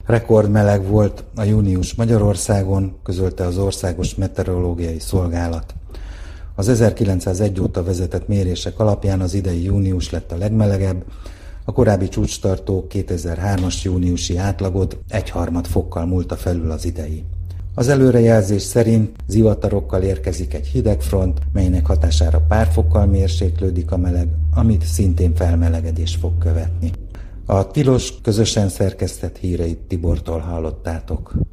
Rekordmeleg volt a június Magyarországon, közölte az Országos Meteorológiai Szolgálat. Az 1901 óta vezetett mérések alapján az idei június lett a legmelegebb, a korábbi csúcstartó 2003-as júniusi átlagot 1/3 fokkal múlta felül az idei. Az előrejelzés szerint zivatarokkal érkezik egy hidegfront, melynek hatására pár fokkal mérséklődik a meleg, amit szintén felmelegedés fog követni. A Tilos közösen szerkesztett híreit Tibortól hallottátok.